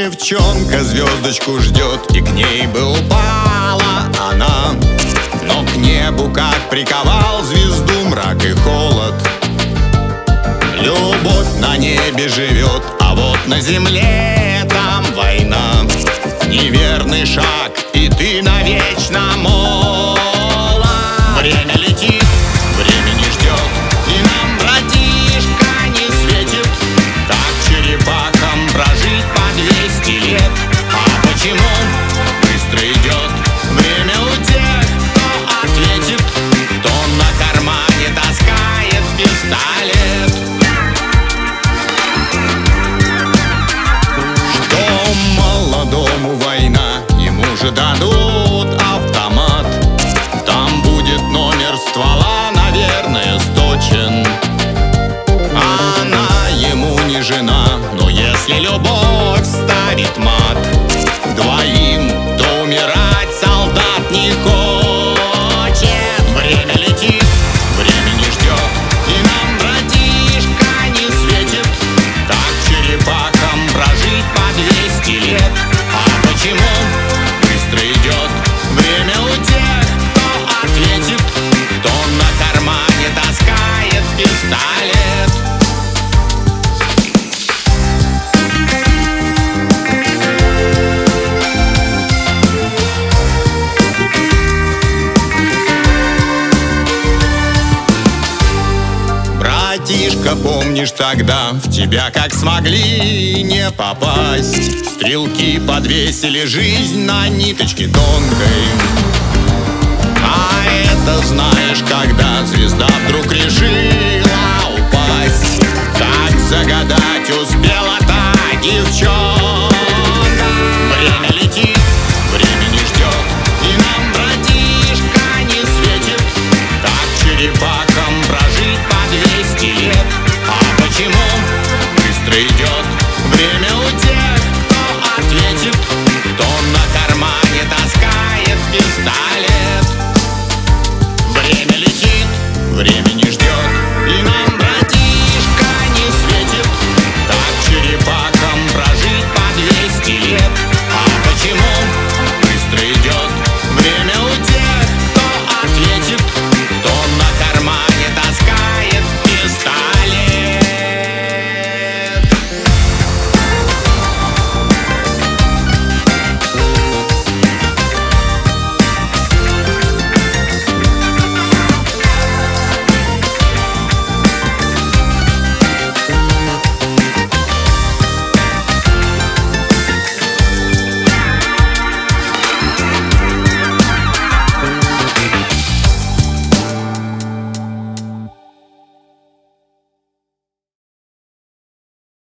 Девчонка звездочку ждет, и к ней бы упала она, но к небу как приковал звезду мрак и холод. Любовь на небе живет, а вот на земле там война. Неверный шаг, и ты навечно молод. Время летит, время не ждет, и нам, братишка, не светит, как черепахам прожить по 200 лет. А почему быстро идет время у тех, кто ответит, кто на кармане таскает пистолет? Что молодому война, ему же дадут автомат. Там будет номер ствола, наверное, сточен. Она ему не жена, но если любовь ставит мат двоим, то умирать солдат не хочет. Время летит, время не ждет, и нам, братишка, не светит, как черепахам прожить по 200 лет. А почему быстро идет время у тех, кто ответит, кто на кармане таскает пистолет? Братишка, помнишь тогда, в тебя как смогли не попасть? Стрелки подвесили жизнь на ниточке тонкой. А это знаешь, когда звезда вдруг решила упасть, как загадать успела та девчонка.